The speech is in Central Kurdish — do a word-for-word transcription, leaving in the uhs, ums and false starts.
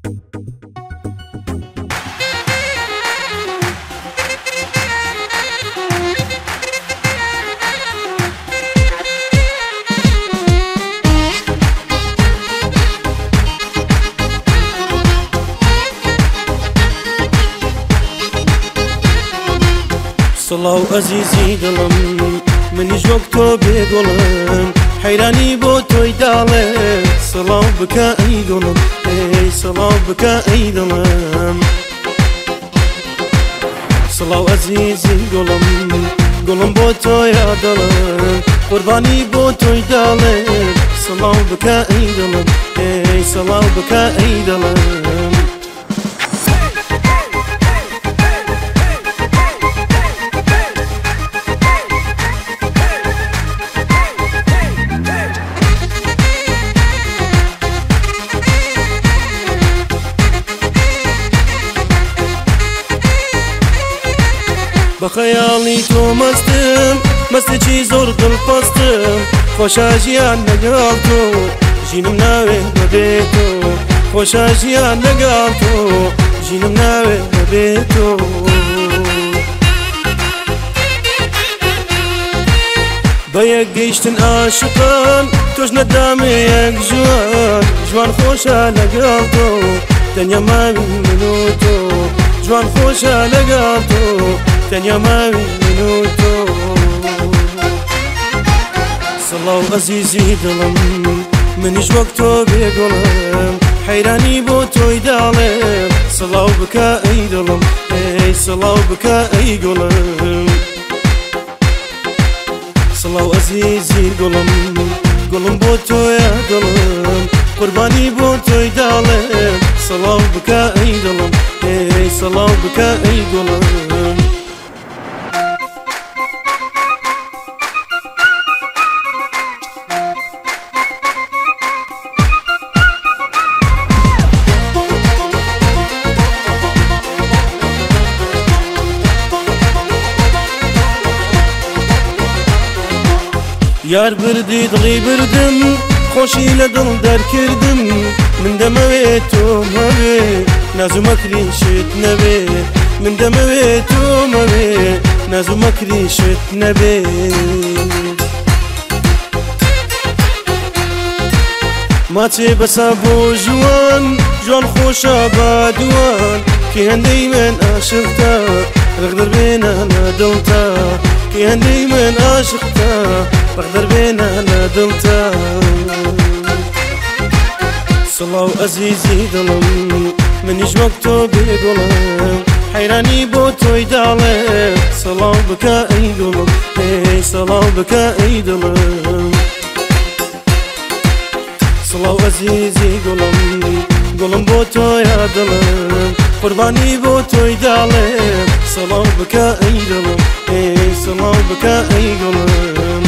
سڵاو ئەزیزی دڵم منیش وەک تۆ بێگوڵم حەیرانی بۆ تۆی داڵێ سڵاو بکە ئەی گوڵم ئێی سڵاو بکە ئەی دڵم سڵاو ئەزیزی گوڵم گوڵم بۆ تۆیا دڵم قوربانی بۆ تۆی داڵێ سڵاو بکە ئەی دڵم ئێی سڵاو بکە ئەی دڵم بەخەیاڵی تۆ مەستم مەستێکی زۆر دڵپەستم خۆشە ژیان لەگەڵ تۆ ژینم ناوێ بەبێ تۆ خۆشە ژیان لەگەڵ تۆ ژینم ناوێ بەبێ تۆ بە یەک گەیشتن عاشقان تۆش نەدامێ یەک ژوان جوان خۆشە لەگەڵ تۆ تەنیا ماوی من و تۆ جوان خۆشە لەگەڵ تۆ تەنیا ماوی من و تۆ سڵاو ئەزیزی دڵم منیش وەک تۆ بێگوڵم حەیرانی بۆ تۆی داڵێم سڵاو بکە ئەی دڵم ئێی سڵاو بکە ئەی گوڵم سڵاو ئەزیزی گوڵم گوڵم بۆ تۆیە دڵم قوربانی بۆ تۆی داڵێم سڵاو بکە ئەی دڵم ئێی سڵاو بکە ئەی گوڵم یار بردی دڵی بردم خۆشی لە دڵ دەرکردم من دەمەوێت تۆ مەوێ ناز و مەکریشت نەبێ من دەمەوێت تۆ مەوێ ناز و مەکریشت نەبێ ماچێ بەسا بۆ ژوان جوان خۆشە بادوان کە هەندەی من عاشقتە ڕغدەر بێنە لە دڵتا کە هەندەی من عاشقتە ڕغدەر بێنە لە دڵتا سڵاو ئەزیزی دڵم منیش وەک تۆ بێگوڵم حەیرانی بۆ تۆی داڵێم سڵاو بکە ئەی گوڵم ئێی سڵاو بکە ئەی دڵم سڵاو ئەزیزی گوڵم گوڵم بۆ تۆیا دڵم قوربانی بۆ تۆی داڵێم سڵاو بکە ئەی دڵم ئێی سڵاو بکە ئەی گوڵم